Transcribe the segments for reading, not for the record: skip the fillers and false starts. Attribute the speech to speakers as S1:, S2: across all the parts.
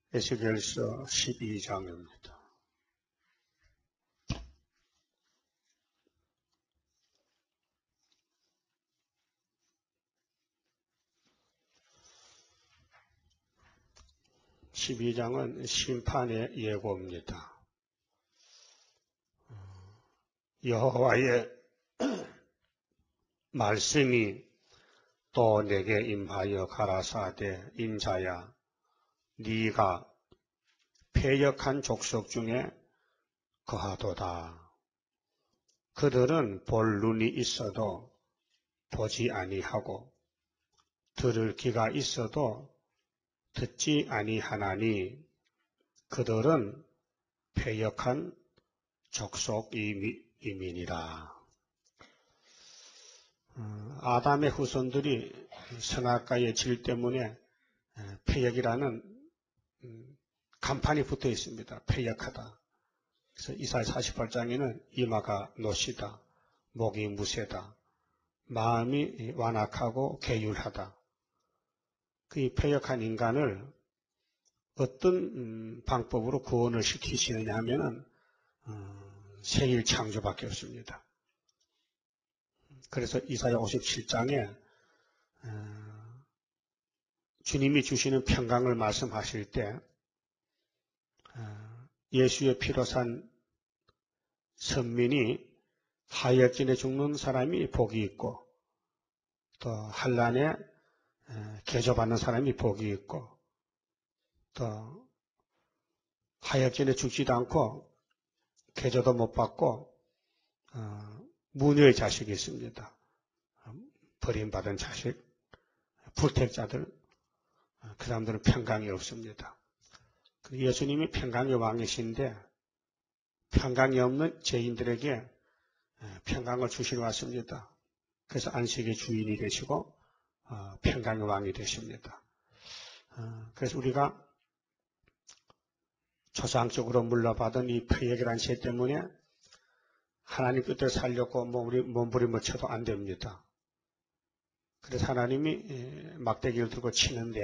S1: 에스겔서 12장입니다. (12장은) 심판의 예고입니다. 여호와의 말씀이 또 내게 임하여 가라사대, 인자야, 네가 패역한 족속 중에 거하도다. 그들은 볼 눈이 있어도 보지 아니하고 들을 귀가 있어도 듣지 아니하나니 그들은 패역한 족속이민이라. 아담의 후손들이 선악과의 질 때문에 패역이라는 간판이 붙어 있습니다. 패역하다. 그래서 이사야 48장에는 이마가 노시다, 목이 무쇠다, 마음이 완악하고 괴율하다. 그 패역한 인간을 어떤 방법으로 구원을 시키시느냐 하면은 새일 창조밖에 없습니다. 그래서 이사야 57장에 주님이 주시는 평강을 말씀하실 때 예수의 피로 산 선민이 하역진에 죽는 사람이 복이 있고 또 환난에 개조받는 사람이 복이 있고 또 하역진에 죽지도 않고 개조도 못 받고 무녀의 자식이 있습니다. 버림받은 자식, 불택자들, 그 사람들은 평강이 없습니다. 예수님이 평강의 왕이신데 평강이 없는 죄인들에게 평강을 주시러 왔습니다. 그래서 안식의 주인이 되시고 평강의 왕이 되십니다. 그래서 우리가 조상적으로 물려받은 이 패역이라는 죄 때문에 하나님 뜻대로 살려고 몸부림을 쳐도 안 됩니다. 그래서 하나님이 막대기를 들고 치는데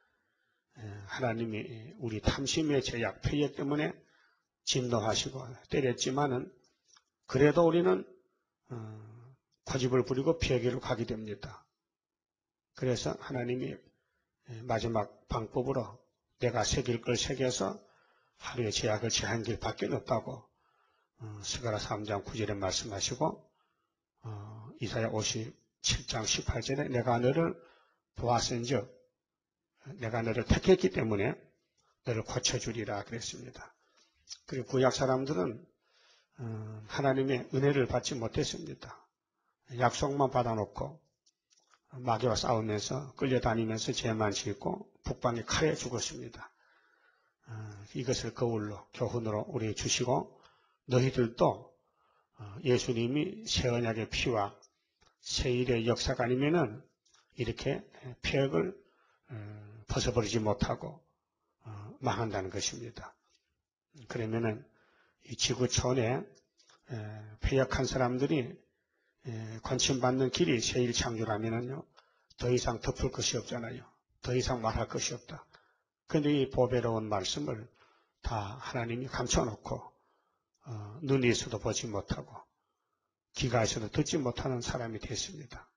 S1: 하나님이 우리 탐심의 죄악, 패역 때문에 진노하시고 때렸지만은 그래도 우리는 고집을 부리고 피하기로 가게 됩니다. 그래서 하나님이 마지막 방법으로 내가 새길 걸 새겨서 하루의 죄악을 제한 길밖에 없다고 스가랴 3장 9절에 말씀하시고 이사야 57장 18절에 내가 너를 보았은즉 내가 너를 택했기 때문에 너를 고쳐주리라 그랬습니다. 그리고 구약 사람들은 하나님의 은혜를 받지 못했습니다. 약속만 받아놓고 마귀와 싸우면서 끌려다니면서 죄만 짓고 북방에 칼에 죽었습니다. 이것을 거울로 교훈으로 우리 주시고 너희들도 예수님이 새 언약의 피와 새일의 역사가 아니면은 이렇게 패역을 벗어버리지 못하고 망한다는 것입니다. 그러면은 이 지구촌에 패역한 사람들이 관심받는 길이 새일 창조라면은요, 더 이상 덮을 것이 없잖아요. 더 이상 말할 것이 없다. 그런데 이 보배로운 말씀을 다 하나님이 감춰놓고 눈이 있어도 보지 못하고 귀가 있어도 듣지 못하는 사람이 됐습니다.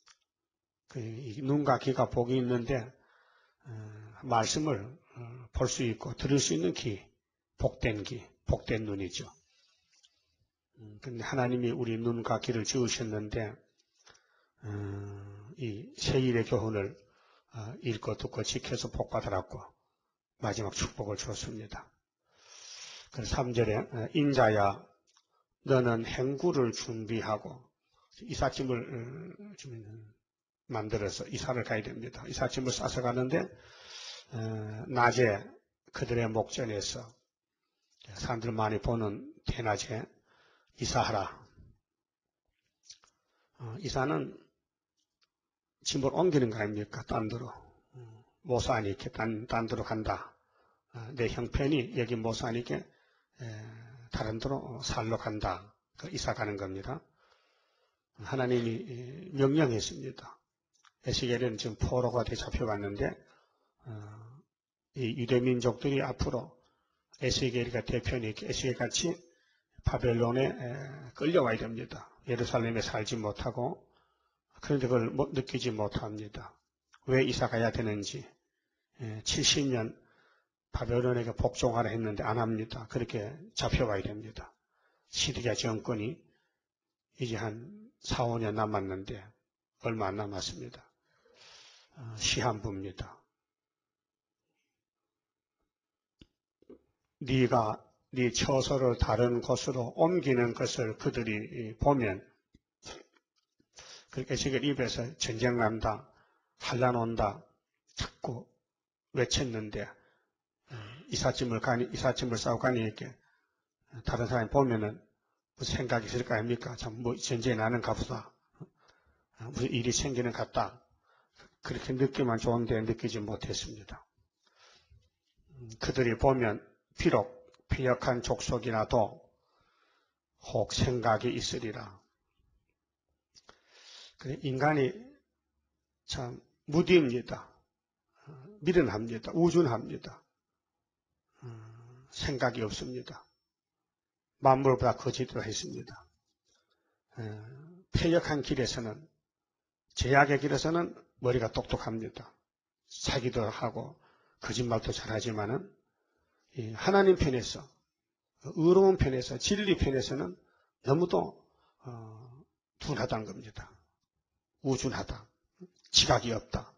S1: 눈과 귀가 복이 있는데 말씀을 볼 수 있고 들을 수 있는 귀, 복된 귀, 복된 눈이죠. 근데 하나님이 우리 눈과 귀를 지으셨는데 이 새일의 교훈을 읽고 듣고 지켜서 복받으라고 마지막 축복을 줬습니다. 그래서 3절에 인자야 너는 행구를 준비하고 이삿짐을 만들어서 이사를 가야 됩니다. 이삿짐을 싸서 가는데 낮에 그들의 목전에서 사람들 많이 보는 대낮에 이사하라. 이사는 짐을 옮기는 거 아닙니까? 딴 데로. 모사하니 이렇게 딴 데로 간다. 내 형편이 여기 모사하니까 다른 데로 살러 간다. 이사 가는 겁니다. 하나님이 명령했습니다. 에스겔은 지금 포로가 되잡혀왔는데 이 유대 민족들이 앞으로 에스겔이가 대표니까 에스겔같이 바벨론에 끌려와야 됩니다. 예루살렘에 살지 못하고 그런데 그걸 느끼지 못합니다. 왜 이사 가야 되는지 70년 바벨론에게 복종하라 했는데 안 합니다. 그렇게 잡혀와야 됩니다. 시드기야 정권이 이제 한 4, 5년 남았는데 얼마 안 남았습니다. 시한부입니다. 네가 네 처소를 다른 곳으로 옮기는 것을 그들이 보면 에스겔 입에서 전쟁 난다, 환란 온다 자꾸 외쳤는데 이삿짐을 싸고 가니 이렇게 다른 사람이 보면은 무슨 생각이 있을 거 아닙니까? 참 뭐 전쟁이 나는 가보다 무슨 일이 생기는 것 같다. 그렇게 느끼면 좋은데 느끼지 못했습니다. 그들이 보면 비록 패역한 족속이라도 혹 생각이 있으리라. 인간이 참 무디입니다. 미련합니다. 우준합니다. 생각이 없습니다. 만물보다 거짓으로 했습니다. 패역한 길에서는, 제약의 길에서는 머리가 똑똑합니다. 사기도 하고 거짓말도 잘하지만은 하나님 편에서, 의로운 편에서, 진리 편에서는 너무도 둔하다는 겁니다. 우준하다. 지각이 없다.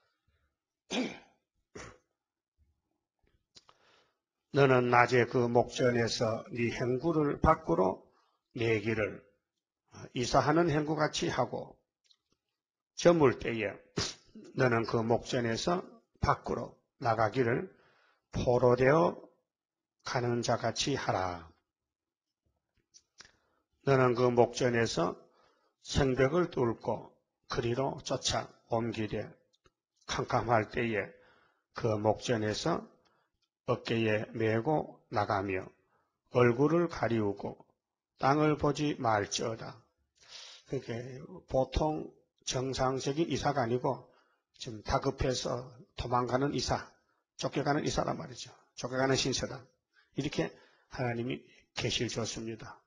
S1: 너는 낮에 그 목전에서 네 행구를 밖으로 내기를 이사하는 행구같이 하고 저물 때에 너는 그 목전에서 밖으로 나가기를 포로되어 가는 자같이 하라. 너는 그 목전에서 성벽을 뚫고 그리로 쫓아 옮기되 캄캄할 때에 그 목전에서 어깨에 메고 나가며 얼굴을 가리우고 땅을 보지 말지어다. 그게 보통 정상적인 이사가 아니고 지금 다급해서 도망가는 이사, 쫓겨가는 이사란 말이죠. 쫓겨가는 신세다. 이렇게 하나님이 계시를 줬습니다.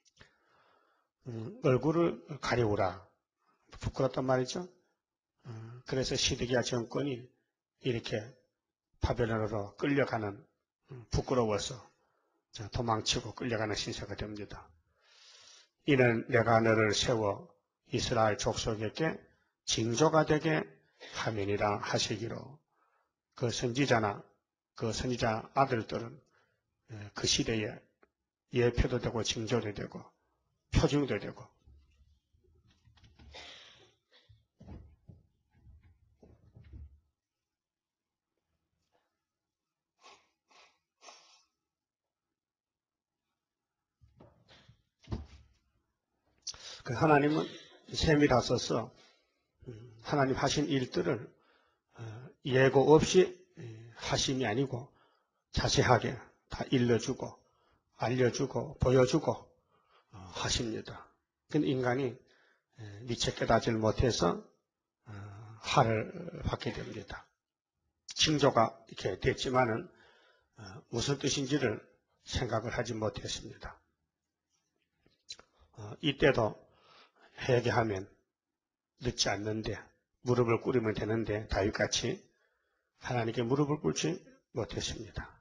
S1: 얼굴을 가리우라. 부끄럽단 말이죠. 그래서 시드기야 정권이 이렇게 바벨론으로 끌려가는, 부끄러워서 도망치고 끌려가는 신세가 됩니다. 이는 내가 너를 세워 이스라엘 족속에게 징조가 되게 하면이라 하시기로. 그 선지자나 그 선지자 아들들은 그 시대에 예표도 되고 징조도 되고 표징도 되고 그 하나님은 세밀하셔서 하나님 하신 일들을 예고 없이 하심이 아니고 자세하게 다 일러주고 알려주고 보여주고 하십니다. 근데 인간이 미처 깨닫지 못해서 화를 받게 됩니다. 징조가 이렇게 됐지만은 무슨 뜻인지를 생각을 하지 못했습니다. 이때도 회개하면 늦지 않는데 무릎을 꿇으면 되는데 다윗같이 하나님께 무릎을 꿇지 못했습니다.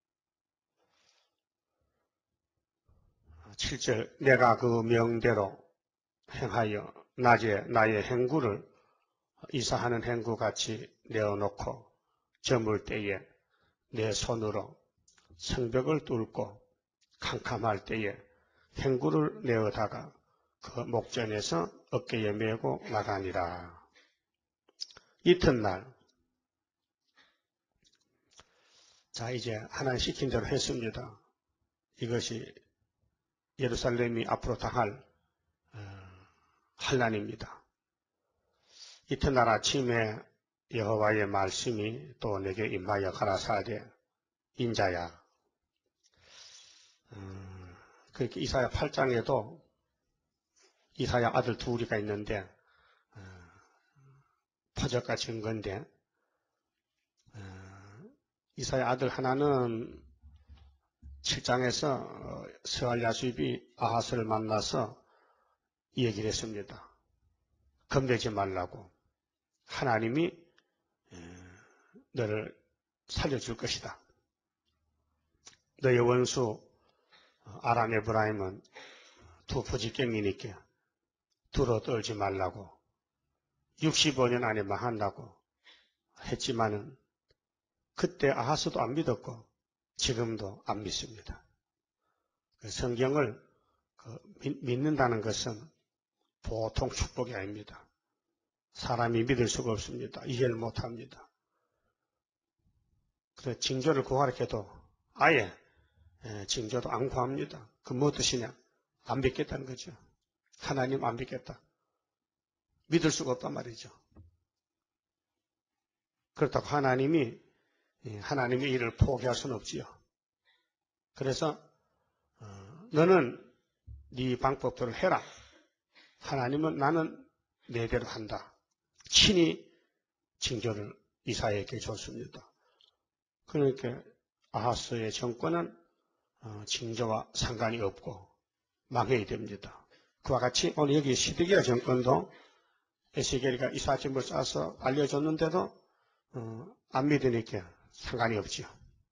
S1: 7절 내가 그 명대로 행하여 낮에 나의 행구를 이사하는 행구같이 내어놓고 저물 때에 내 손으로 성벽을 뚫고 캄캄할 때에 행구를 내어다가 그 목전에서 어깨에 메고 나가니라. 이튿날 자 이제 하나님 시킨 대로 했습니다. 이것이 예루살렘이 앞으로 당할 환난입니다. 이튿날 아침에 여호와의 말씀이 또 내게 임하여 가라사대 인자야. 그렇게 이사야 8장에도 이사야 아들 둘이가 있는데 표적과 증거인데 이사야 아들 하나는 7장에서 스알 야수입이 아하스를 만나서 이 얘기를 했습니다. 겁내지 말라고. 하나님이 너를 살려줄 것이다. 너의 원수 아람 에브라임은 두 부지깽이니까 두로 떨지 말라고 65년 안에 망한다고 했지만은 그때 아하스도 안 믿었고 지금도 안 믿습니다. 성경을 믿는다는 것은 보통 축복이 아닙니다. 사람이 믿을 수가 없습니다. 이해를 못합니다. 그래서 징조를 구하라 해도 아예 징조도 안 구합니다. 그 뭐 뜻이냐? 안 믿겠다는 거죠. 하나님 안 믿겠다. 믿을 수가 없단 말이죠. 그렇다고 하나님의 일을 포기할 수는 없지요. 그래서 너는 네 방법대로 해라. 하나님은 나는 내대로 한다. 친히 징조를 이사야에게 줬습니다. 그러니까 아하스의 정권은 징조와 상관이 없고 망해야 됩니다. 그와 같이 오늘 여기 시드기야 정권도 에스겔이가 이사짐을 짜서 알려줬는데도 안 믿으니까 상관이 없지요.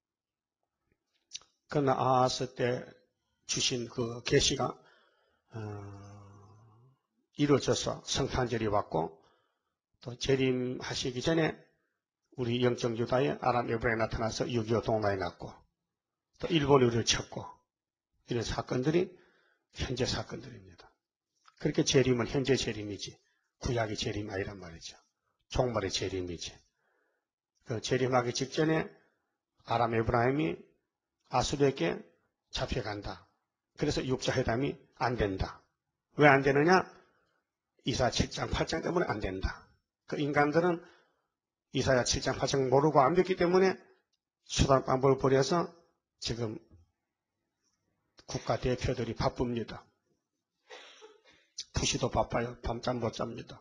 S1: 그러나 아하스 때 주신 그 계시가 이루어져서 성탄절이 왔고 또 재림하시기 전에 우리 영적 유다의 아람 에브라임에 나타나서 6.25 동란이 났고 또 일본이 우리를 쳤고 이런 사건들이 현재 사건들입니다. 그렇게 재림은 현재 재림이지 구약의 재림이 아니란 말이죠. 종말의 재림이지. 그 재림하기 직전에 아람 에브라임이 아수르에게 잡혀간다. 그래서 육자회담이 안 된다. 왜 안 되느냐? 이사야 7장 8장 때문에 안 된다. 그 인간들은 이사야 7장 8장 모르고 안 됐기 때문에 수단 방법을 버려서 지금 국가 대표들이 바쁩니다. 부시도 바빠요. 밤잠 못 잡니다.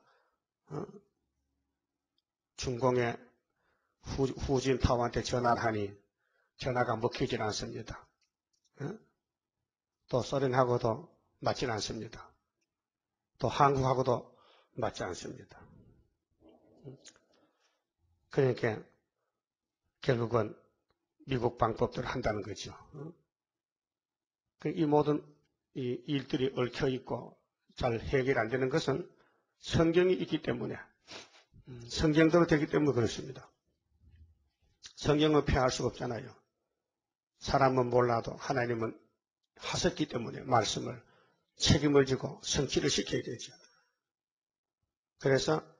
S1: 중공의 후진타오한테 전화를 하니 전화가 먹히질 않습니다. 또 소련하고도 맞질 않습니다. 또 한국하고도 맞지 않습니다. 그러니까 결국은 미국 방법대로 한다는 거죠. 이 모든 이 일들이 얽혀 있고 잘 해결 안 되는 것은 성경이 있기 때문에 성경대로 되기 때문에 그렇습니다. 성경은 피할 수가 없잖아요. 사람은 몰라도 하나님은 하셨기 때문에 말씀을 책임을 지고 성취를 시켜야 되죠. 그래서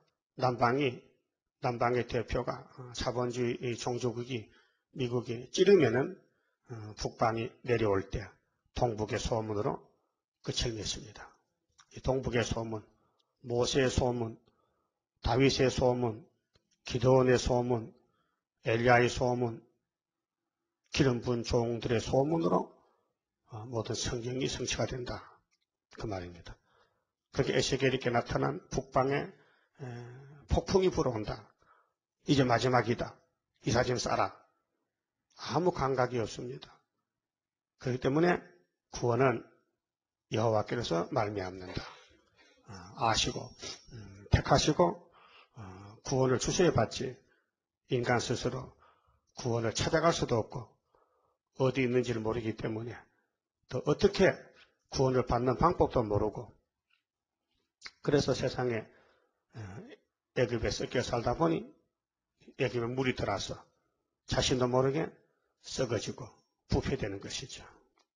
S1: 남방의 대표가 자본주의 종주국이 미국이 찌르면은 북방이 내려올 때 동북의 소문으로 끝을 맺습니다. 이 동북의 소문, 모세의 소문, 다윗의 소문, 기드온의 소문, 엘리야의 소문, 기름 부은 종들의 소문으로 모든 성경이 성취가 된다. 그 말입니다. 그렇게 에스겔에게 나타난 북방에 폭풍이 불어온다. 이제 마지막이다. 이사짐 싸라. 아무 감각이 없습니다. 그렇기 때문에 구원은 여호와께서 말미암는다. 아시고 택하시고 구원을 주셔야 받지 인간 스스로 구원을 찾아갈 수도 없고 어디 있는지를 모르기 때문에 또 어떻게 구원을 받는 방법도 모르고 그래서 세상에 애굽에 섞여 살다 보니 애굽에 물이 들어서 자신도 모르게 썩어지고 부패되는 것이죠.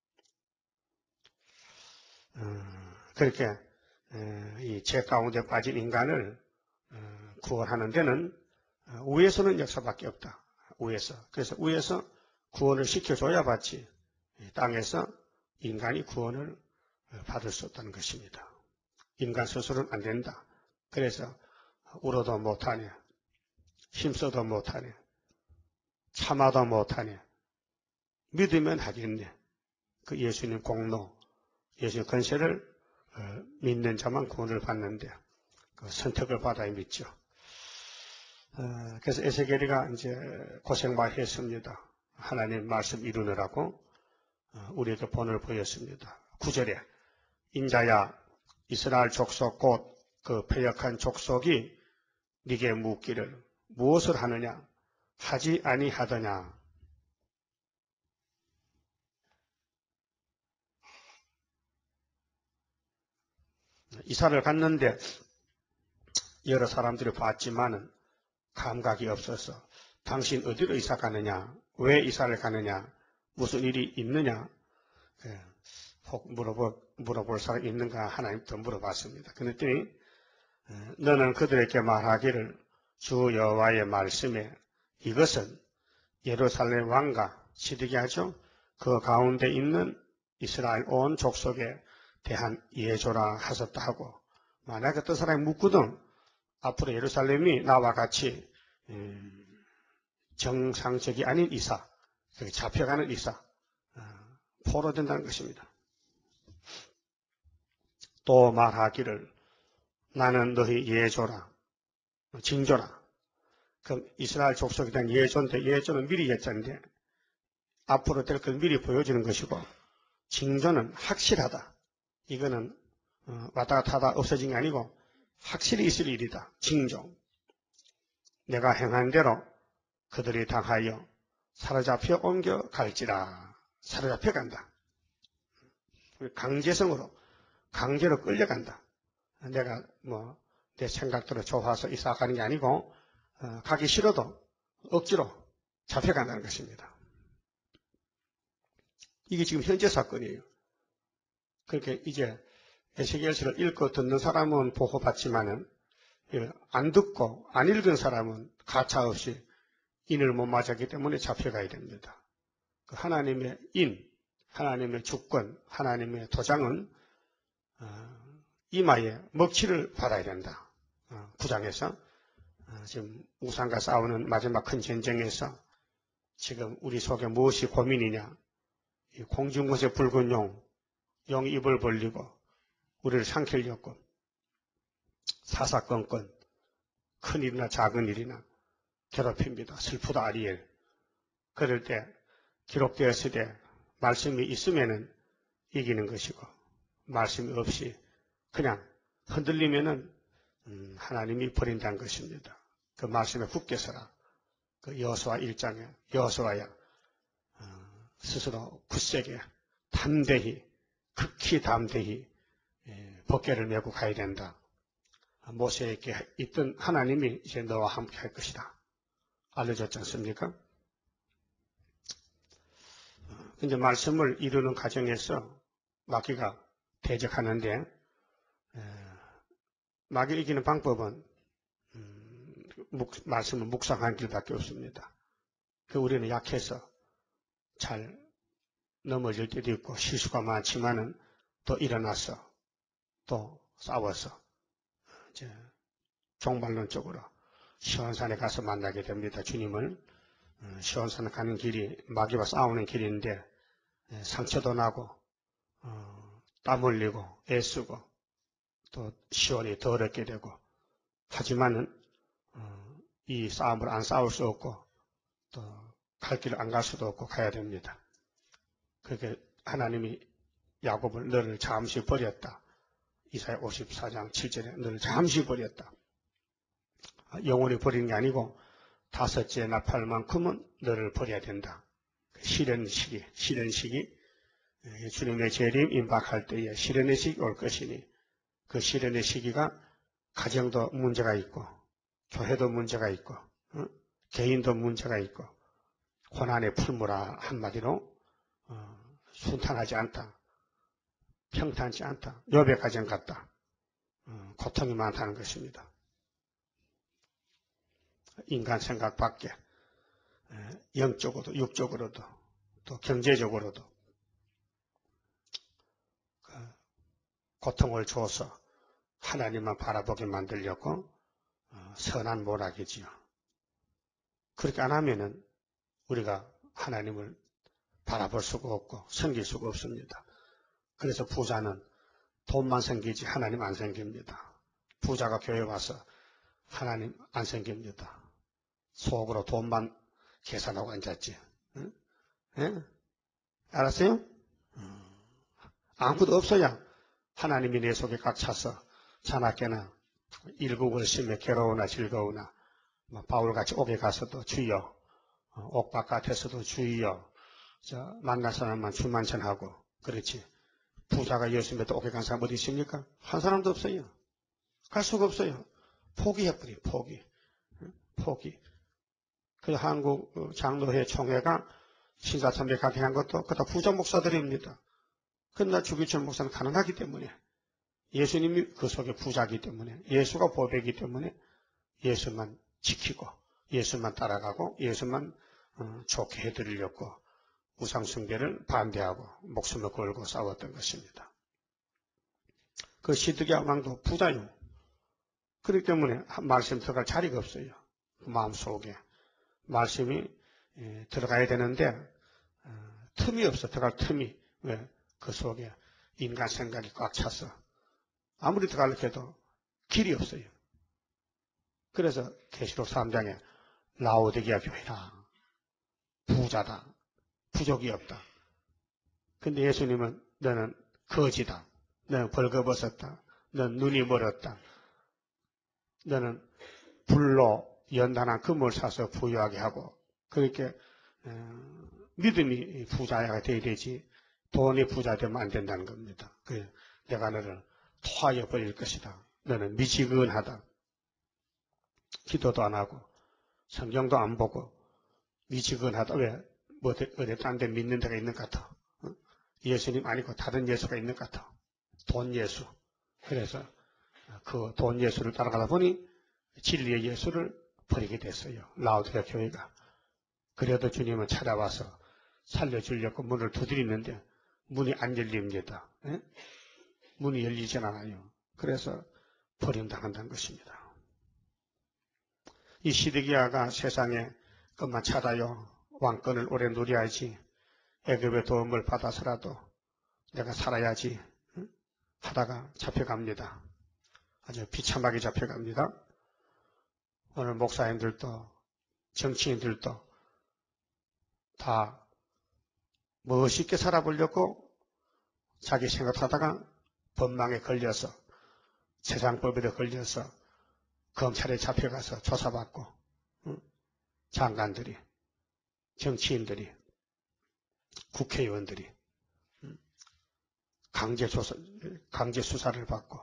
S1: 그렇게 이 죄 가운데 빠진 인간을 구원하는 데는 위에서는 역사밖에 없다. 위에서. 그래서 위에서 구원을 시켜줘야 받지 땅에서 인간이 구원을 받을 수 없다는 것입니다. 인간 스스로는 안 된다. 그래서 울어도 못하네. 힘써도 못하네. 참아도 못하네. 믿으면 하겠네. 그 예수님 공로, 예수님 권세를 믿는 자만 구원을 받는데 그 선택을 받아야 믿죠. 그래서 에스겔이가 이제 고생 많이 했습니다. 하나님 말씀 이루느라고 우리에게 본을 보였습니다. 9절에 인자야 이스라엘 족속 곧 그 패역한 족속이 네게 묻기를 무엇을 하느냐 하지 아니하더냐. 이사를 갔는데 여러 사람들이 봤지만은 감각이 없어서 당신 어디로 이사 가느냐, 왜 이사를 가느냐, 무슨 일이 있느냐, 혹 물어볼 사람 있는가 하나님부터 물어봤습니다. 그랬더니 너는 그들에게 말하기를 주 여호와의 말씀에 이것은 예루살렘 왕과 시드기야죠. 그 가운데 있는 이스라엘 온 족속에 대한 예조라 하셨다 하고 만약에 어떤 사람이 묻거든 앞으로 예루살렘이 나와 같이 정상적이 아닌 이사, 잡혀가는 이사, 포로된다는 것입니다. 또 말하기를 나는 너희 예조라, 징조라. 그럼 이스라엘 족속에 대한 예조인데 예조는 미리 예자인데 앞으로 될 걸 미리 보여주는 것이고 징조는 확실하다. 이거는 왔다 갔다 하다 없어진 게 아니고 확실히 있을 일이다. 징조. 내가 행한 대로 그들이 당하여 사로잡혀 옮겨갈지라. 사로잡혀 간다. 강제성으로 강제로 끌려간다. 내가 내 생각대로 좋아서 이사 가는 게 아니고 가기 싫어도 억지로 잡혀간다는 것입니다. 이게 지금 현재 사건이에요. 그렇게 이제 에스겔서를 읽고 듣는 사람은 보호받지만은 안 듣고 안 읽은 사람은 가차없이 인을 못 맞았기 때문에 잡혀가야 됩니다. 하나님의 하나님의 주권, 하나님의 도장은 이마에 먹칠을 받아야 된다. 9장에서 지금 우상과 싸우는 마지막 큰 전쟁에서 지금 우리 속에 무엇이 고민이냐. 공중것의 붉은 용이 입을 벌리고 우리를 삼키려고 사사건건 큰 일이나 작은 일이나 괴롭힙니다. 슬프다 아리엘. 그럴 때 기록되었을 때 말씀이 있으면은 이기는 것이고 말씀이 없이 그냥 흔들리면은 하나님이 버린다는 것입니다. 그 말씀에 굳게 서라. 그 여호수아 1장에 여호수아야 스스로 굳세게 담대히 극히 담대히 법궤를 메고 가야 된다. 모세에게 있던 하나님이 이제 너와 함께 할 것이다. 알려줬지 않습니까? 이제 말씀을 이루는 과정에서 마귀가 대적하는데 마귀를 이기는 방법은 말씀을 묵상하는 길밖에 없습니다. 우리는 약해서 잘 넘어질 때도 있고 실수가 많지만은 또 일어나서 또 싸워서 이제 종말론적으로 시온산에 가서 만나게 됩니다. 주님을 시온산 가는 길이 마귀와 싸우는 길인데 상처도 나고 땀 흘리고 애쓰고 또 시온이 더 어렵게 되고 하지만은 이 싸움을 안 싸울 수 없고 또 갈 길을 안 갈 수도 없고 가야 됩니다. 그렇게 하나님이 야곱을 너를 잠시 버렸다. 이사야 54장 7절에 너를 잠시 버렸다. 영원히 버리는 게 아니고 다섯째 나팔만큼은 너를 버려야 된다. 시련 시기 주님의 재림 임박할 때에 시련의 시기 올 것이니 그 시련의 시기가 가정도 문제가 있고 교회도 문제가 있고 개인도 문제가 있고 고난의 풀무라 한마디로 순탄하지 않다. 평탄치 않다. 욥의 가정 같다. 고통이 많다는 것입니다. 인간 생각 밖에 영적으로도 육적으로도 또 경제적으로도 고통을 줘서 하나님만 바라보게 만들려고 선한 모락이지요. 그렇게 안 하면은 우리가 하나님을 바라볼 수가 없고 섬길 수가 없습니다. 그래서 부자는 돈만 섬기지 하나님 안 섬깁니다. 부자가 교회 와서 하나님 안 섬깁니다. 속으로 돈만 계산하고 앉았지. 응? 예? 알았어요? 아무것도 없어야 하나님이 내 속에 꽉 차서 자나깨나 일국을 심해 괴로우나 즐거우나 바울같이 옥에 가서도 주여, 옥 바깥에서도 주여, 만날 사람만 주만 전하고. 그렇지. 부자가 예수 믿어 옥에 간 사람 어디 있습니까? 한 사람도 없어요. 갈 수가 없어요. 포기해버려. 포기. 그 한국 장로회 총회가 신사참배 가게 한 것도 그다 부자 목사들입니다. 그러나 주기철 목사는 가능하기 때문에, 예수님이 그 속에 부자이기 때문에, 예수가 보배이기 때문에 예수만 지키고 예수만 따라가고 예수만 좋게 해드리려고 우상숭배를 반대하고 목숨을 걸고 싸웠던 것입니다. 그 시드기야 왕도 부자요. 그렇기 때문에 말씀 들어갈 자리가 없어요. 마음속에 말씀이 들어가야 되는데 틈이 없어. 들어갈 틈이. 왜? 그 속에 인간 생각이 꽉 차서 아무리 들어가려고 해도 길이 없어요. 그래서 계시록 3장에 라오디게아 교회라, 부자다, 부족이 없다. 근데 예수님은 너는 거지다, 너는 벌거벗었다, 너는 눈이 멀었다, 너는 불로 연단한 금을 사서 부유하게 하고, 그렇게 믿음이 부자가 되어야 되지 돈이 부자 되면 안 된다는 겁니다. 내가 너를 토하여 버릴 것이다. 너는 미지근하다. 기도도 안 하고 성경도 안 보고 미지근하다. 왜? 뭐 어디 딴 데 믿는 데가 있는 것 같아. 예수님 아니고 다른 예수가 있는 것 같아. 돈 예수. 그래서 그 돈 예수를 따라가다 보니 진리의 예수를 버리게 됐어요. 라오디게아 교회가. 그래도 주님은 찾아와서 살려주려고 문을 두드리는데 문이 안 열립니다. 에? 문이 열리진 않아요. 그래서 버림당한다는 것입니다. 이 시드기야가 세상에 것만 찾아요. 왕권을 오래 누려야지. 애굽의 도움을 받아서라도 내가 살아야지. 하다가 잡혀갑니다. 아주 비참하게 잡혀갑니다. 오늘 목사님들도 정치인들도 다 멋있게 살아보려고 자기 생각하다가 법망에 걸려서 세상법에도 걸려서 검찰에 잡혀가서 조사받고 장관들이, 정치인들이, 국회의원들이 강제 수사를 받고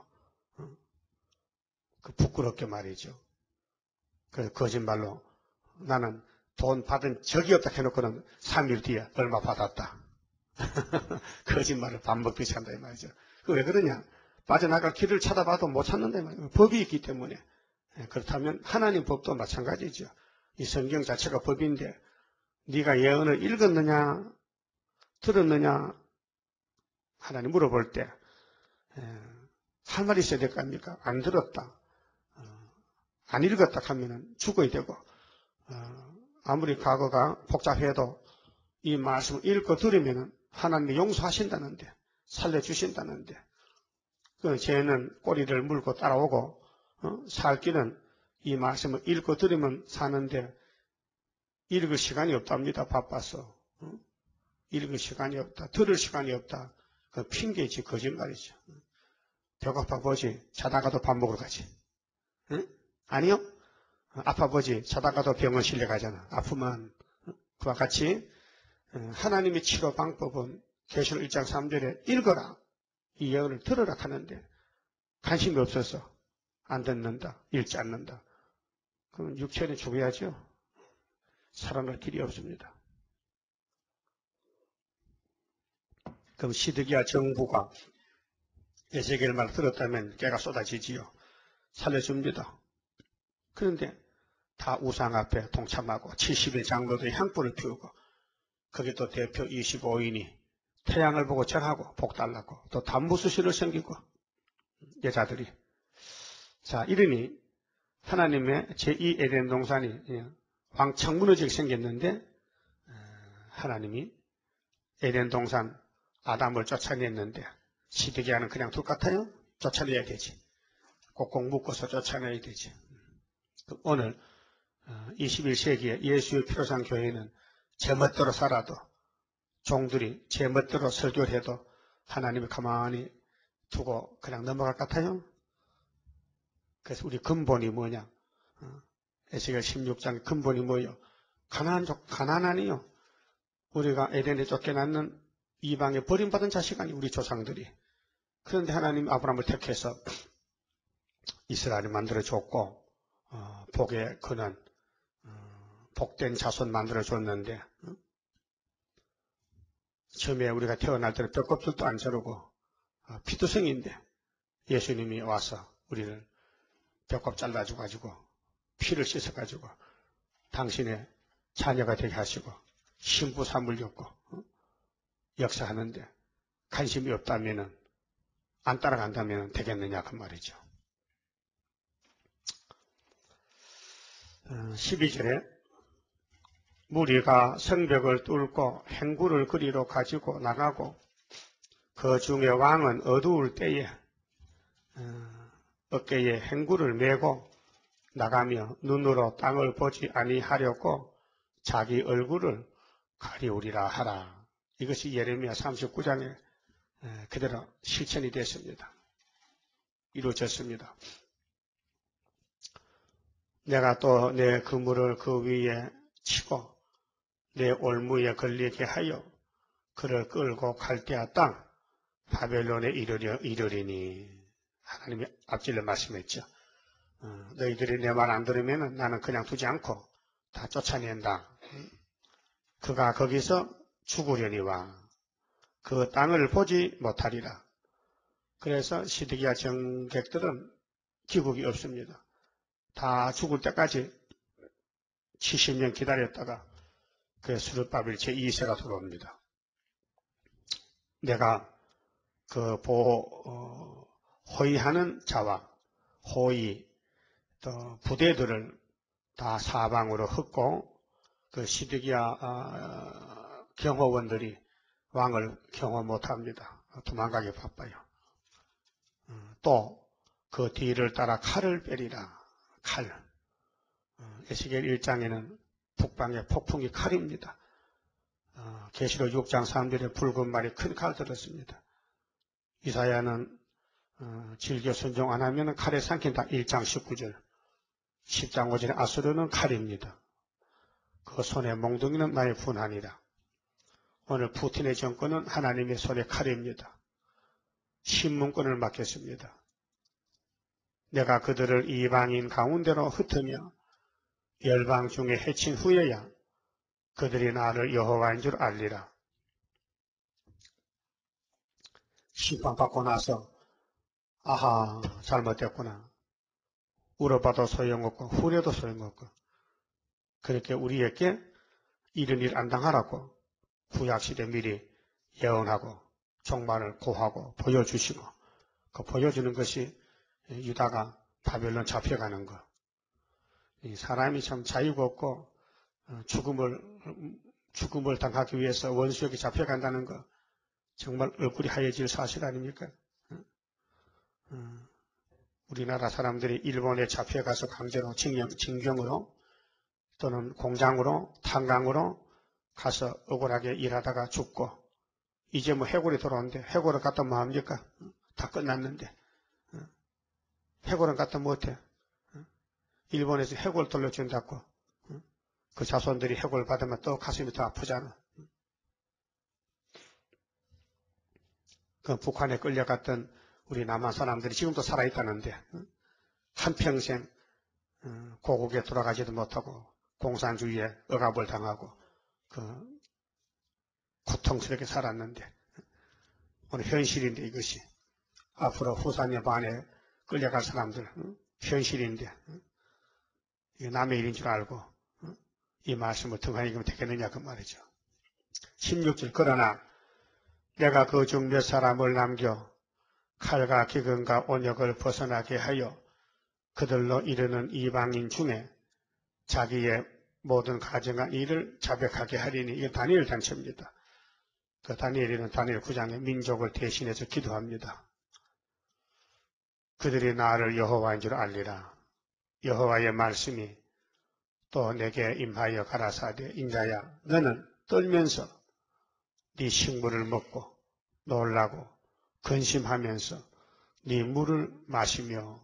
S1: 그 부끄럽게 말이죠. 그 거짓말로 나는 돈 받은 적이 없다 해놓고는 3일 뒤에 얼마 받았다. 거짓말을 반복듯이 한다 이 말이죠. 왜 그러냐? 빠져나갈 길을 찾아봐도 못 찾는다 이 말이죠. 법이 있기 때문에. 그렇다면 하나님 법도 마찬가지죠. 이 성경 자체가 법인데 네가 예언을 읽었느냐 들었느냐 하나님 물어볼 때 할 말이 있어야 될 거 아닙니까? 안 들었다, 안 읽었다 하면은 죽어야 되고, 아무리 과거가 복잡해도 이 말씀을 읽고 들으면은 하나님이 용서하신다는데, 살려주신다는데, 그 죄는 꼬리를 물고 따라오고, 살 길은 이 말씀을 읽고 들으면 사는데, 읽을 시간이 없답니다. 바빠서. 읽을 시간이 없다. 들을 시간이 없다. 그 핑계지, 거짓말이죠. 배고파 보지, 자다가도 밥 먹으러 가지. 응? 아니요? 아파 보지, 자다가도 병원 실려가잖아. 아프면. 그와 같이 하나님의 치료 방법은 계시록 1장 3절에 읽어라, 이 예언을 들어라 하는데 관심이 없어서 안 듣는다, 읽지 않는다. 그럼 육체는 죽어야죠. 살아날 길이 없습니다. 그럼 시드기야 정부가 에스겔 말 들었다면 깨가 쏟아지지요. 살려줍니다. 그런데 다 우상 앞에 동참하고 70의 장로들이 향불을 피우고, 거기 또 대표 25인이 태양을 보고 절하고 복 달라고, 또 단무수시를 섬기고 여자들이. 자, 이러니 하나님의 제2 에덴 동산이 왕창 무너지게 생겼는데, 하나님이 에덴 동산 아담을 쫓아냈는데 시드기야는 그냥 둘 같아요? 쫓아내야 되지. 꼭꼭 묶어서 쫓아내야 되지. 오늘 21세기에 예수의 피로산 교회는 제멋대로 살아도 종들이 제멋대로 설교를 해도 하나님이 가만히 두고 그냥 넘어갈 것 같아요. 그래서 우리 근본이 뭐냐? 에스겔 16장의 근본이 뭐예요? 가난하니요. 우리가 에덴에 쫓겨났는 이방에 버림받은 자식 아니 우리 조상들이. 그런데 하나님 아브라함을 택해서 이스라엘을 만들어줬고 복의 근원, 복된 자손 만들어줬는데 처음에 우리가 태어날 때는 뼈껍질도 안 자르고 피투성인데 예수님이 와서 우리를 뼈껍 잘라줘가지고 피를 씻어가지고 당신의 자녀가 되게 하시고 신부 삼을 줬고 역사하는데 관심이 없다면은 안 따라간다면 되겠느냐 그 말이죠. 12절에 무리가 성벽을 뚫고 행구를 그리로 가지고 나가고 그 중에 왕은 어두울 때에 어깨에 행구를 메고 나가며 눈으로 땅을 보지 아니하려고 자기 얼굴을 가리우리라 하라. 이것이 예레미야 39장에 그대로 실천이 됐습니다. 이루어졌습니다. 내가 또 내 그물을 그 위에 치고 내 올무에 걸리게 하여 그를 끌고 갈대아 땅 바벨론에 이르리니 하나님이 앞질러 말씀했죠. 너희들이 내 말 안 들으면 나는 그냥 두지 않고 다 쫓아낸다. 그가 거기서 죽으려니와 그 땅을 보지 못하리라. 그래서 시드기야 정객들은 기국이 없습니다. 다 죽을 때까지 70년 기다렸다가 그 스룹바벨 제2세가 들어옵니다. 내가 그 호위하는 자와 호위 또 부대들을 다 사방으로 흩고 그 시드기야 경호원들이 왕을 경호 못합니다. 도망가기 바빠요. 또 그 뒤를 따라 칼을 빼리라. 칼. 에스겔 1장에는 북방의 폭풍이 칼입니다. 계시록 6장 3절에 붉은 말이 큰 칼 들었습니다. 이사야는 질겨 순종 안 하면 칼에 삼킨다. 1장 19절. 10장 5절에 아수르는 칼입니다. 그 손에 몽둥이는 나의 분하니라. 오늘 푸틴의 정권은 하나님의 손에 칼입니다. 신문권을 맡겼습니다. 내가 그들을 이방인 가운데로 흩으며 열방 중에 해친 후에야 그들이 나를 여호와인 줄 알리라. 심판받고 나서 아하 잘못됐구나. 울어봐도 소용없고 후려도 소용없고 그렇게 우리에게 이런 일 안 당하라고 구약시대 미리 예언하고 종말을 고하고 보여주시고 그 보여주는 것이 유다가 바벨론 잡혀가는 것. 사람이 참 자유가 없고 죽음을 당하기 위해서 원수에게 잡혀간다는 것 정말 얼굴이 하얘질 사실 아닙니까? 우리나라 사람들이 일본에 잡혀가서 강제로 징병으로 또는 공장으로 탄광으로 가서 억울하게 일하다가 죽고 이제 뭐 해골이 돌아오는데 해골을 갖다 뭐 합니까? 다 끝났는데 해골은 갖다 못해. 일본에서 해골 돌려준다고 그 자손들이 해골 받으면 또 가슴이 더 아프잖아. 그 북한에 끌려갔던 우리 남한 사람들이 지금도 살아있다는데 한평생 고국에 돌아가지도 못하고 공산주의에 억압을 당하고 그 고통스럽게 살았는데 오늘 현실인데 이것이 앞으로 후사녀 반에 끌려갈 사람들 현실인데 이게 남의 일인 줄 알고 이 말씀을 등한히 읽으면 되겠느냐 그 말이죠. 16절 그러나 내가 그 중 몇 사람을 남겨 칼과 기근과 온역을 벗어나게 하여 그들로 이르는 이방인 중에 자기의 모든 가정한 일을 자백하게 하리니 이게 다니엘 단체입니다. 그 다니엘이는 다니엘 9장에 민족을 대신해서 기도합니다. 그들이 나를 여호와인 줄 알리라. 여호와의 말씀이 또 내게 임하여 가라사대 인자야 너는 떨면서 네 식물을 먹고 놀라고 근심하면서 네 물을 마시며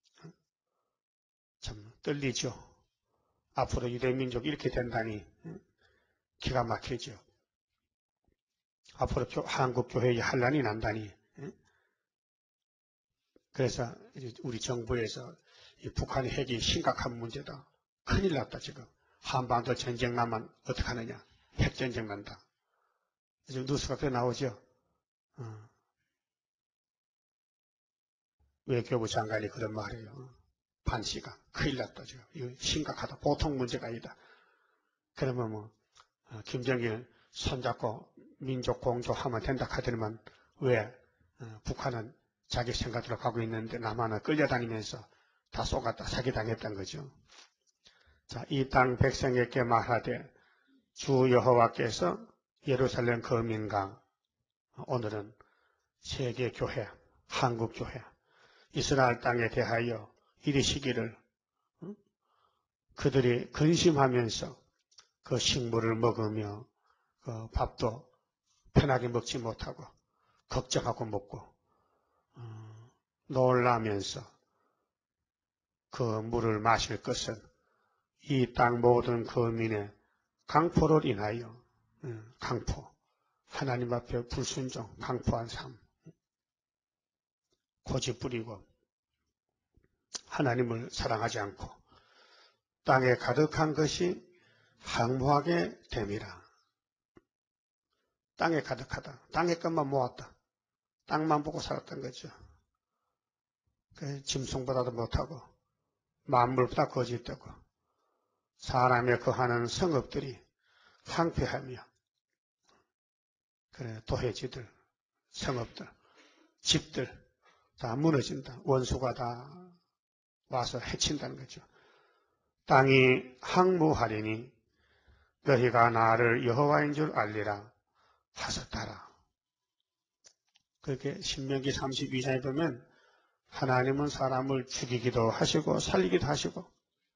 S1: 참 떨리죠. 앞으로 유대민족 이렇게 된다니 기가 막히죠. 앞으로 한국교회에 환란이 난다니. 그래서 우리 정부에서 이 북한의 핵이 심각한 문제다. 큰일 났다 지금. 한반도 전쟁 나면 어떡하느냐. 핵전쟁 난다. 지금 뉴스가 꽤 나오죠. 외교부 장관이 그런 말이에요. 반 씨가 큰일 났다 지금. 이거 심각하다. 보통 문제가 아니다. 그러면 뭐 김정일 손잡고 민족 공조하면 된다 하더니만 왜 북한은 자기 생각대로 가고 있는데 남한은 끌려다니면서 다 쏘갔다 사기당했던 거죠. 자, 이 땅 백성에게 말하되 주 여호와께서 예루살렘 거민과 오늘은 세계교회, 한국교회, 이스라엘 땅에 대하여 이르시기를 그들이 근심하면서 그 식물을 먹으며 그 밥도 편하게 먹지 못하고 걱정하고 먹고 놀라면서 그 물을 마실 것은 이 땅 모든 거민의 강포를 인하여 강포 하나님 앞에 불순종 강포한 삶 고집 부리고 하나님을 사랑하지 않고 땅에 가득한 것이 황무하게 됨이라. 땅에 가득하다. 땅의 것만 모았다. 땅만 보고 살았던 거죠. 짐승보다도 못하고 만물보다 거짓되고 사람의 거하는 성읍들이 황폐하며 그래 도해지들, 성읍들, 집들 다 무너진다. 원수가 다 와서 해친다는 거죠. 땅이 황무하리니 너희가 나를 여호와인 줄 알리라 하셨다라. 그렇게 신명기 32장에 보면 하나님은 사람을 죽이기도 하시고 살리기도 하시고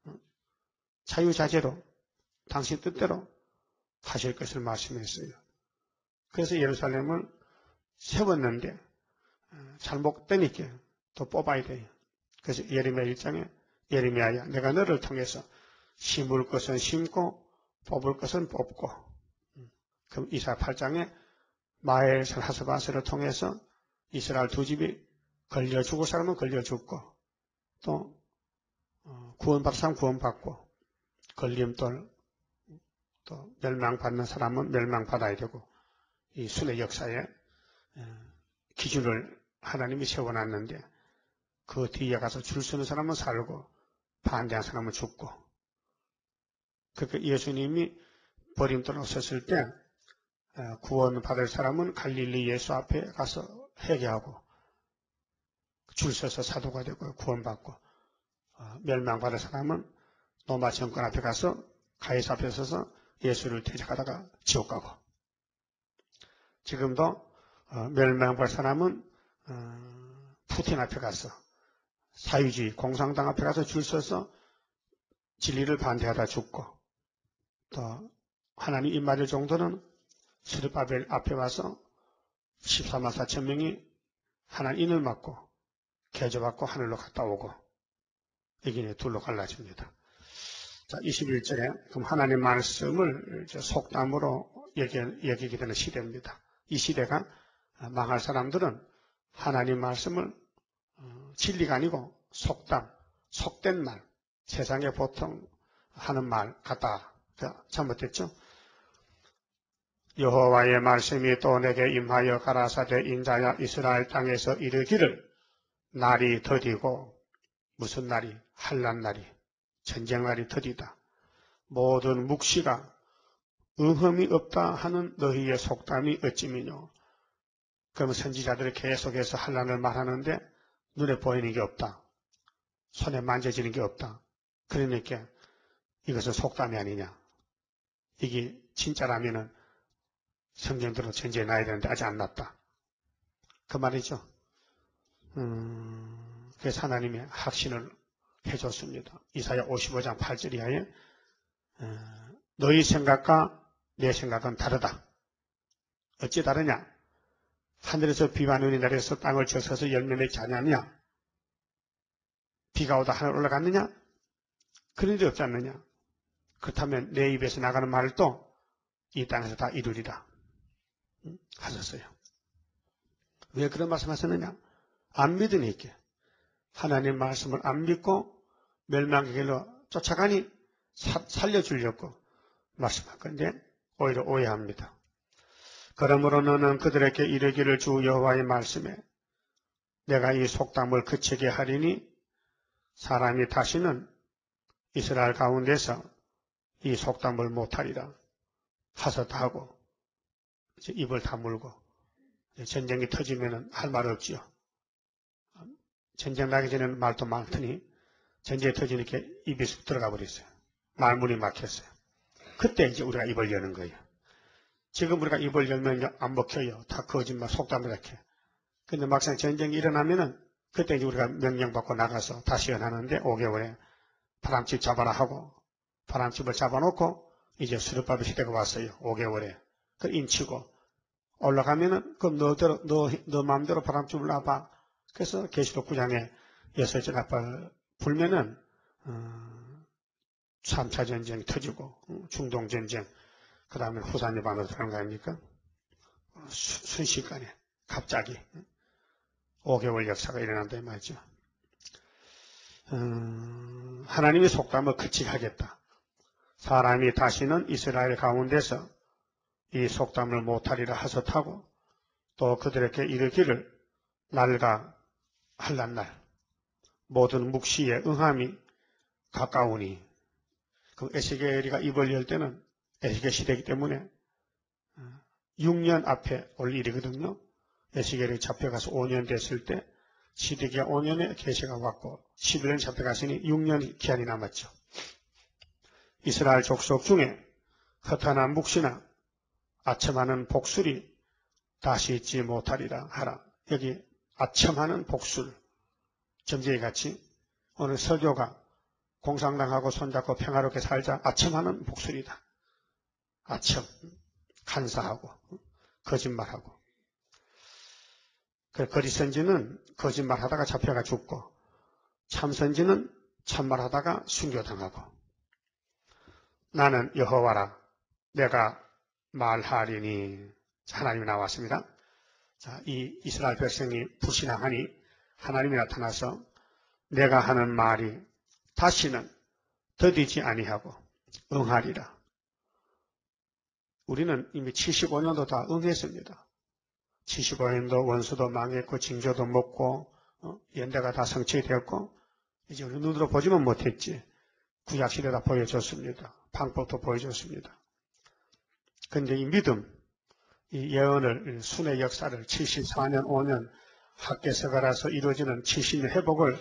S1: 자유자재로 당신 뜻대로 하실 것을 말씀했어요. 그래서 예루살렘을 세웠는데 잘못되니까 또 뽑아야 돼요. 그래서 예레미야 1장에 예레미야야 내가 너를 통해서 심을 것은 심고 뽑을 것은 뽑고 그럼 이사야 8장에 마엘살 하스바스를 통해서 이스라엘 두 집이 걸려 죽을 사람은 걸려 죽고 또 구원받을 사람은 구원받고 걸림돌 또 멸망받는 사람은 멸망받아야 되고 이 순회 역사에 기준을 하나님이 세워놨는데 그 뒤에 가서 줄 서는 사람은 살고 반대한 사람은 죽고 그러니까 예수님이 버림돌로 섰을 때 구원받을 사람은 갈릴리 예수 앞에 가서 회개하고 줄 서서 사도가 되고 구원받고 멸망받을 사람은 로마 정권 앞에 가서 가이사 앞에 서서 예수를 대적하다가 지옥 가고 지금도 멸망받을 사람은 푸틴 앞에 가서 사유주의 공산당 앞에 가서 줄 서서 진리를 반대하다 죽고 또 하나님 입맞을 정도는 스룹바벨 앞에 와서 14만 4천 명이 하나님 인을 맞고 개조받고 하늘로 갔다 오고 여기는 둘로 갈라집니다. 자, 21절에 그럼 하나님 말씀을 속담으로 여기게 되는 시대입니다. 이 시대가 망할 사람들은 하나님 말씀을 진리가 아니고 속담, 속된 말, 세상에 보통 하는 말 같다. 잘못됐죠? 여호와의 말씀이 또 내게 임하여 가라사대 인자야 이스라엘 땅에서 이르기를 날이 더디고 무슨 날이? 환난 날이 전쟁 날이 더디다. 모든 묵시가 응흠이 없다 하는 너희의 속담이 어찌미뇨. 그러면 선지자들이 계속해서 환난을 말하는데 눈에 보이는 게 없다. 손에 만져지는 게 없다. 그러니까 이것은 속담이 아니냐. 이게 진짜라면은 성경대로 전제해 놔야 되는데 아직 안 났다. 그 말이죠. 그래서 하나님의 확신을 해줬습니다. 이사야 55장 8절 이하에 너희 생각과 내 생각은 다르다. 어찌 다르냐? 하늘에서 비와 눈이 내려서 땅을 적셔서 열매 맺지 않느냐? 비가 오다 하늘 올라갔느냐? 그런 일이 없지 않느냐? 그렇다면 내 입에서 나가는 말도 이 땅에서 다 이루리라 하셨어요. 왜 그런 말씀하셨느냐? 안 믿으니까. 하나님 말씀을 안 믿고 멸망의 길로 쫓아가니 살려주려고 말씀할 건데 오히려 오해합니다. 그러므로 너는 그들에게 이르기를 주 여호와의 말씀에 내가 이 속담을 그치게 하리니 사람이 다시는 이스라엘 가운데서 이 속담을 못하리라 하셨다고 입을 다물고 전쟁이 터지면 할 말 없지요. 전쟁 나기 전에는 말도 많더니 전쟁이 터지니까 입이 쑥 들어가 버렸어요. 말문이 막혔어요. 그때 이제 우리가 입을 여는 거예요. 지금 우리가 입을 열면 안 먹혀요. 다 거짓말, 속담을 이렇게. 근데 막상 전쟁이 일어나면은 그때 이제 우리가 명령받고 나가서 다시 연하는데 5개월에 바람집 잡아라 하고 바람집을 잡아놓고 이제 수렵밥의 시대가 왔어요. 5개월에. 그 인치고 올라가면은 그럼 너 마음대로 바람집을 놔봐. 그래서 계시록 9장에 6절 아빠 불면은 3차 전쟁이 터지고 중동 전쟁 그 다음에 후산이 반으로 들어가는 거 아닙니까? 순식간에 갑자기 5개월 역사가 일어난다 이 말이죠. 하나님의 속담을 그치게 하겠다. 사람이 다시는 이스라엘 가운데서 이 속담을 못하리라 하셨다고 또 그들에게 이르기를 날과 한란날 모든 묵시의 응함이 가까우니 그 에스겔이가 입을 열 때는 에스겔 시대이기 때문에 6년 앞에 올 일이거든요. 에스겔이 잡혀가서 5년 됐을 때 시드기야 5년에 계시가 왔고 11년 잡혀갔으니 6년 기한이 남았죠. 이스라엘 족속 중에 허탄한 묵시나 아첨하는 복술이 다시 있지 못하리라 하라. 여기 아첨하는 복술 점쟁이 같이 오늘 설교가 공상당하고 손잡고 평화롭게 살자 아첨하는 복술이다. 아첨, 간사하고 거짓말하고 거짓선지는 거짓말하다가 잡혀가 죽고 참선지는 참말하다가 순교당하고 나는 여호와라 내가 말하리니 하나님이 나왔습니다. 자, 이 이스라엘 백성이 불신앙하니 하나님이 나타나서 내가 하는 말이 다시는 더디지 아니하고 응하리라. 우리는 이미 75년도 다 응했습니다. 75년도 원수도 망했고 징조도 먹고 연대가 다 성취되었고 이제 우리 눈으로 보지만 못했지. 구약시대 다 보여줬습니다. 방법도 보여줬습니다. 그런데 이 믿음, 이 예언을 순의 역사를 74년 5년 학계서가라서 이루어지는 70년 회복을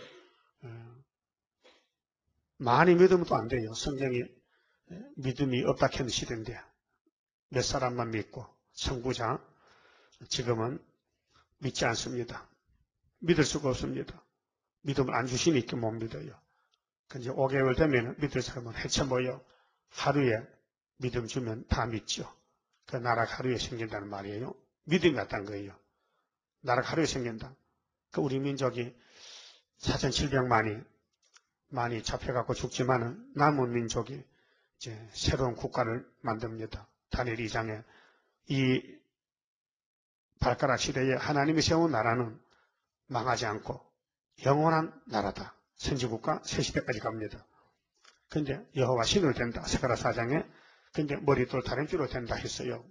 S1: 많이 믿으면 또 안 돼요. 성경이 믿음이 없다 캐는 시대인데 몇 사람만 믿고 선구자 지금은 믿지 않습니다. 믿을 수가 없습니다. 믿음을 안 주시니까 못 믿어요. 근데 5개월 되면 믿을 사람은 해쳐 모여 하루에 믿음 주면 다 믿죠. 그 나라가 하루에 생긴다는 말이에요. 믿음이 왔다는 거예요. 나라가 하루에 생긴다. 그 우리 민족이 4,700만이 많이 잡혀갖고 죽지만은 남은 민족이 이제 새로운 국가를 만듭니다. 다니엘 2장에 이 발가락 시대에 하나님이 세운 나라는 망하지 않고 영원한 나라다. 선지국가 새 시대까지 갑니다. 근데 여호와 신으로 된다. 스가랴 4장에 근데 머리돌 다림줄로 된다 했어요.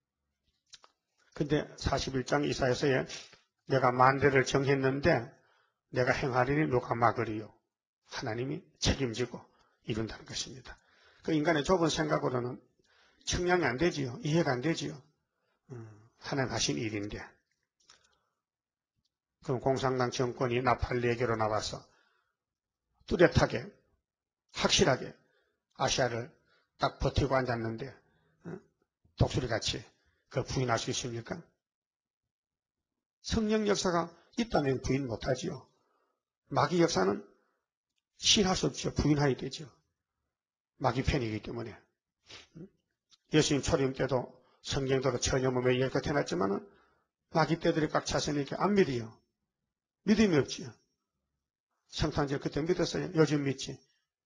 S1: 근데 41장 이사야서에 내가 만대를 정했는데 내가 행하리니 누가 막으리요. 하나님이 책임지고 이룬다는 것입니다. 그 인간의 좁은 생각으로는 측량이 안 되지요. 이해가 안 되지요. 하나님 하신 일인데. 그럼 공산당 정권이 나팔레게로 나와서 뚜렷하게 확실하게 아시아를 딱 버티고 앉았는데 독수리같이 그걸 부인할 수 있습니까? 성령 역사가 있다면 부인 못하지요. 마귀 역사는 시인할 수 없죠. 부인해야 되죠. 마귀 편이기 때문에. 예수님 초림 때도 성경대로 처녀 몸에 이렇게 태어났지만은 마귀 떼들이 꽉 차서니까 안 믿어요. 믿음이 없지요. 성탄절 그때 믿었어요. 요즘 믿지.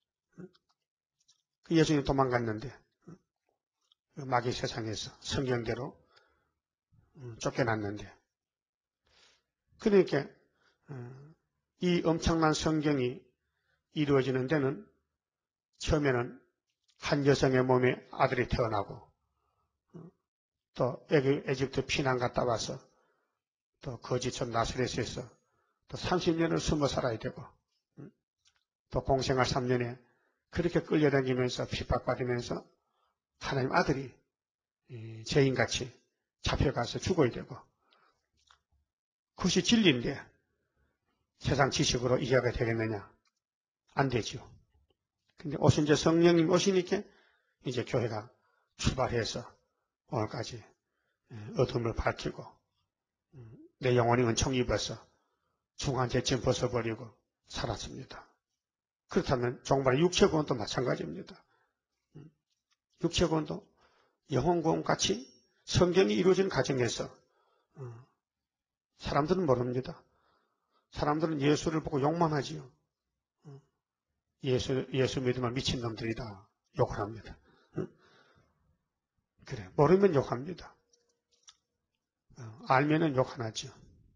S1: 예수님 도망갔는데 마귀 세상에서 성경대로 쫓겨났는데, 그러니까 이 엄청난 성경이 이루어지는 데는 처음에는 한 여성의 몸에 아들이 태어나고, 또 에집트 피난 갔다 와서 또 거지촌 나사렛에서 또 30년을 숨어 살아야 되고, 또 공생활 3년에 그렇게 끌려다니면서 핍박받으면서 하나님 아들이 죄인같이 잡혀가서 죽어야 되고, 그것이 진리인데 세상 지식으로 이해가 되겠느냐? 안 되죠. 근데 오신 이제 성령님 오시니까 이제 교회가 출발해서 오늘까지 어둠을 밝히고 내 영혼이 은총 입어서 중한 죄짐 벗어버리고 살았습니다. 그렇다면 종말의 육체구원도 마찬가지입니다. 육체구원도 영혼구원 같이 성경이 이루어진 과정에서 사람들은 모릅니다. 사람들은 예수를 보고 욕만 하지요. 예수 믿으면 미친놈들이다 욕을 합니다. 그래, 모르면 욕합니다. 알면은 욕 안 하죠.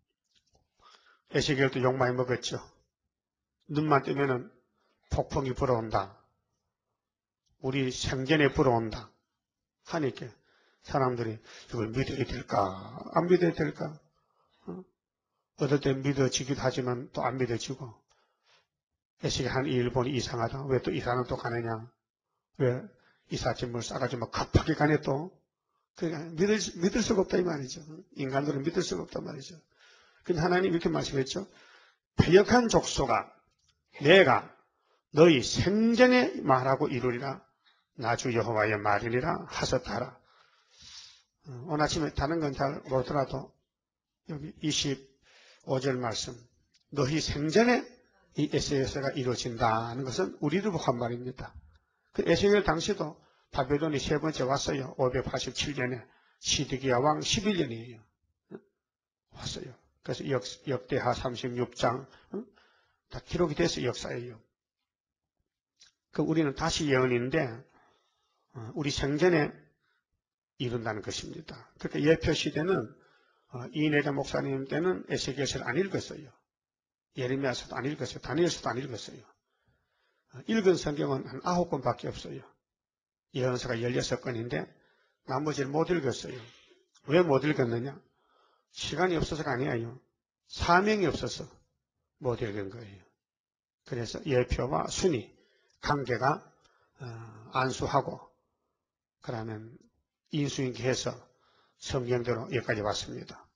S1: 에스겔도 욕 많이 먹었죠. 눈만 뜨면은 폭풍이 불어온다. 우리 생전에 불어온다. 하니까 사람들이 이걸 믿어야 될까? 안 믿어야 될까? 어떨 때 믿어지기도 하지만 또 안 믿어지고, 에스겔 한 일 보니 이상하다. 왜 또 이사는 또 가느냐? 왜 이삿짐을 싸가지고 급하게 가네 또? 그러니까 믿을 수가 없다 이 말이죠. 인간들은 믿을 수가 없단 말이죠. 근데 하나님 이렇게 말씀했죠. 패역한 족속아, 내가 너희 생전에 말하고 이루리라. 나주 여호와의 말이니라 하셨다라. 오늘 아침에 다른 건 잘 모르더라도 여기 25절 말씀, 너희 생전에 이 에스겔서가 이루어진다는 것은 우리를 보한 말입니다. 그 에스겔 당시도 바벨론이 세 번째 왔어요. 587년에 시드기야 왕 11년이에요. 왔어요. 그래서 역대하 36장 다 기록이 돼서 역사예요. 그 우리는 다시 예언인데 우리 생전에 이룬다는 것입니다. 그러니까 예표 시대는 이내자 목사님 때는 에스겔서를 안 읽었어요. 예레미야서도 안 읽었어요. 다니엘서도 안 읽었어요. 읽은 성경은 한 9권밖에 없어요. 예언서가 16권인데 나머지를 못 읽었어요. 왜 못 읽었느냐? 시간이 없어서가 아니에요. 사명이 없어서 못 읽은 거예요. 그래서 예표와 순위, 관계가 안수하고 그러면 인수인계해서 성경대로 여기까지 왔습니다.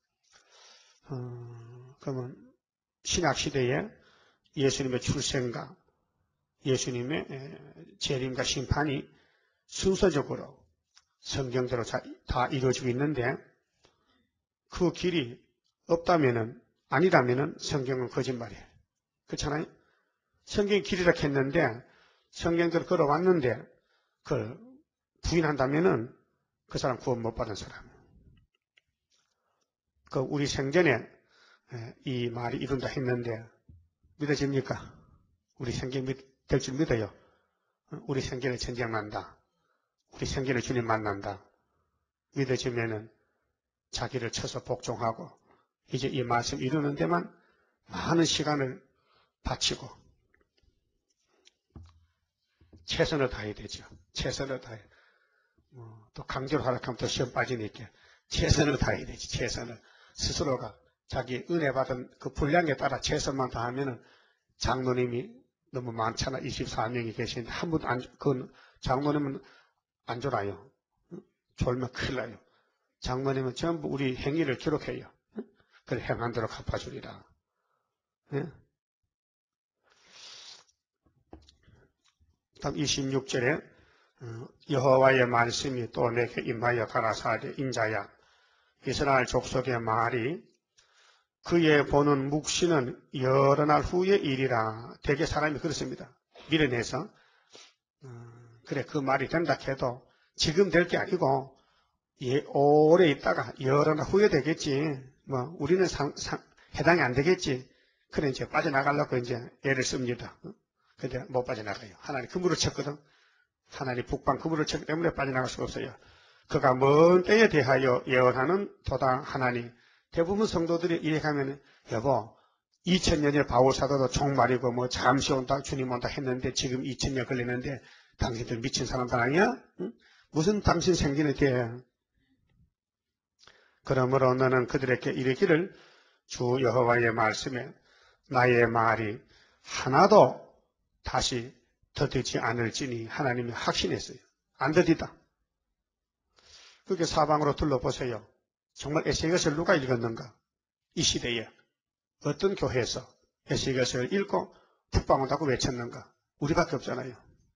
S1: 그러면 신약시대에 예수님의 출생과 예수님의 재림과 심판이 순서적으로 성경대로 다 이루어지고 있는데 그 길이 없다면은 아니라면은 성경은 거짓말이에요. 그렇잖아요? 성경이 길이라 했는데 성경대로 걸어왔는데 그걸 부인한다면은 그 사람 구원 못 받은 사람. 그 우리 생전에 이 말이 이룬다 했는데 믿어집니까? 우리 생전 될 줄 믿어요. 우리 생전에 전쟁 난다. 우리 생전에 주님 만난다. 믿어지면은 자기를 쳐서 복종하고 이제 이 말씀 이루는 데만 많은 시간을 바치고 최선을 다해야 되죠. 최선을 다해. 또 강제로 하락하면 또 시험 빠지니까 최선을 다해야 되지. 최선을. 스스로가 자기 은혜 받은 그 분량에 따라 최선만 다하면은 장로님이 너무 많잖아. 24명이 계시는데 한 분도 그 장로님은 안 졸아요. 졸면 큰일 나요. 장로님은 전부 우리 행위를 기록해요. 그래 행한 대로 갚아주리라. 네? 다음 26절에 여호와의 말씀이 또 내게 임하여 가라사대 인자야 이스라엘 족속의 말이 그의 보는 묵시는 여러 날 후의 일이라. 대개 사람이 그렇습니다. 밀어내서 그래, 그 말이 된다 해도 지금 될 게 아니고, 오래 있다가 여러 날 후에 되겠지. 뭐, 우리는 해당이 안 되겠지. 그래, 이제 빠져나가려고 이제 애를 씁니다. 근데 못 빠져나가요. 하나님 그물을 쳤거든. 하나님 북방 그물을 쳤기 때문에 빠져나갈 수가 없어요. 그가 먼 때에 대하여 예언하는 도당 하나님. 대부분 성도들이 이렇게 하면, 여보, 2000년의 바울 사도도 종말이고 뭐 잠시 온다, 주님 온다 했는데 지금 2000년 걸리는데 당신들 미친 사람들 아니야? 응? 무슨 당신 생기는 게? 그러므로 너는 그들에게 이르기를 주 여호와의 말씀에 나의 말이 하나도 다시 더디지 않을지니 하나님이 확신했어요. 안 더디다. 그렇게 사방으로 둘러보세요. 정말 에세겔서를 누가 읽었는가? 이 시대에 어떤 교회에서 에세겔서를 읽고 북방 온다고 외쳤는가? 우리밖에 없잖아요.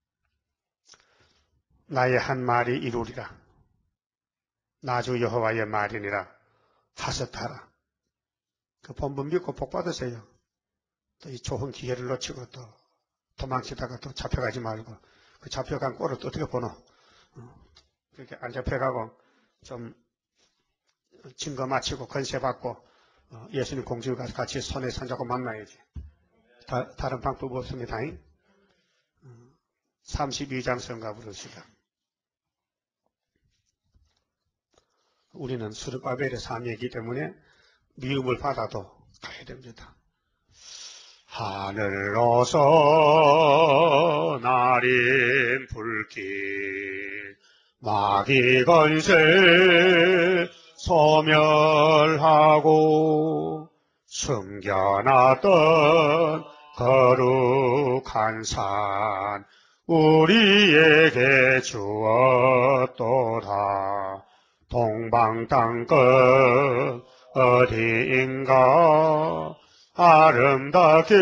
S1: 나의 한 말이 이루리라. 나주 여호와의 말이니라. 하셨하라. 그 본분 믿고 복 받으세요. 또 이 좋은 기회를 놓치고 또 도망치다가 또 잡혀가지 말고 그 잡혀간 꼴을 또 어떻게 보노? 그렇게 안 잡혀가고 좀 증거 마치고 건세 받고 예수님 공주에 가서 같이 손에 손잡고 만나야지. 다른 방법 없습니다. 32장 성가 부르시다. 우리는 스룹바벨의 삶이기 때문에 미움을 받아도 가야 됩니다. 하늘로서 날인 불길 마귀 건세 소멸하고 숨겨놨던 거룩한 산 우리에게 주었도다. 동방 땅끝 어디인가 아름답게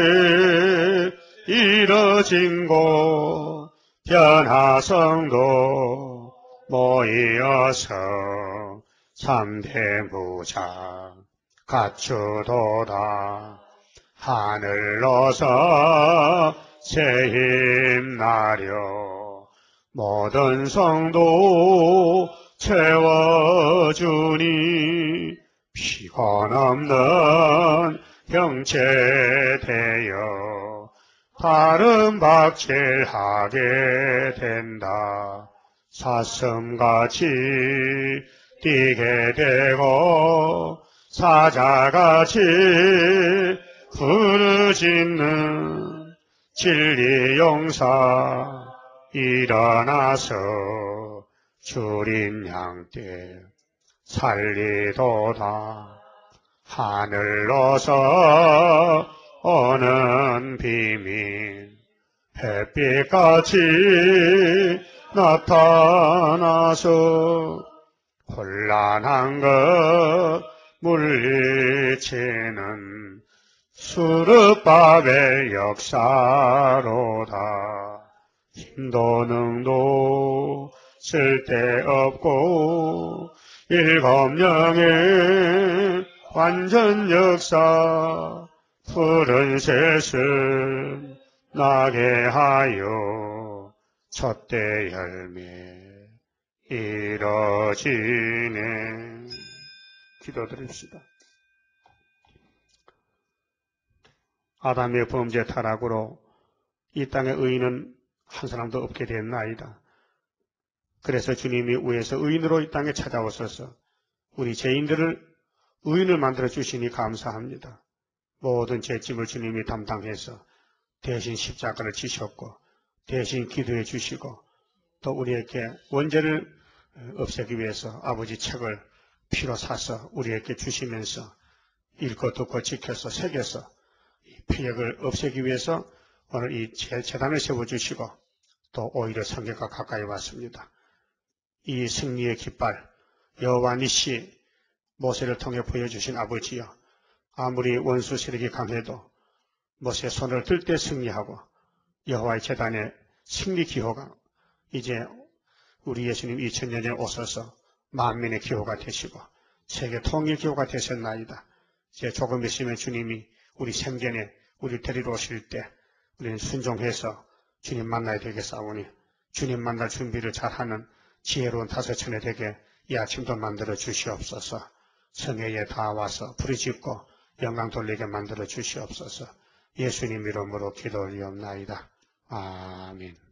S1: 이뤄진 곳 변화성도 모이어서 참된 부자 갖추도다. 하늘로서 새 힘나려 모든 성도 채워주니 피곤없는 형체 되어 다른 박질하게 된다. 사슴같이 뛰게 되고 사자같이 부르짖는 진리 용사 일어나서 주린 양떼 살리도다. 하늘로서 오는 비밀 햇빛같이 나타나서 혼란한 것 물리치는 스룹바벨 역사로다. 힘도 능도 쓸데없고 7명의 완전 역사 푸른 새순 나게 하여 첫대 열매 이뤄지네. 기도드립시다. 아담의 범죄 타락으로 이 땅에 의인은 한 사람도 없게 됐나이다. 그래서 주님이 위에서 의인으로 이 땅에 찾아오셔서 우리 죄인들을 의인을 만들어 주시니 감사합니다. 모든 죄짐을 주님이 담당해서 대신 십자가를 지셨고 대신 기도해 주시고 또 우리에게 원죄를 없애기 위해서 아버지 책을 피로 사서 우리에게 주시면서 읽고 듣고 지켜서 새겨서 피역을 없애기 위해서 오늘 이 재단을 세워주시고 또 오히려 성경과 가까이 왔습니다. 이 승리의 깃발 여호와 니시 모세를 통해 보여주신 아버지여, 아무리 원수 세력이 강해도 모세 손을 들 때 승리하고 여호와의 재단의 승리 기호가 이제 우리 예수님 2000년에 오셔서 만민의 기호가 되시고 세계 통일 기호가 되셨나이다. 이제 조금 있으면 주님이 우리 생전에 우리 데리러 오실 때 우리는 순종해서 주님 만나야 되겠사오니 주님 만날 준비를 잘하는 지혜로운 다섯천에 되게 이 아침도 만들어 주시옵소서. 성회에 다 와서 부르짖고 영광 돌리게 만들어 주시옵소서. 예수님 이름으로 기도 올리옵나이다. 아멘.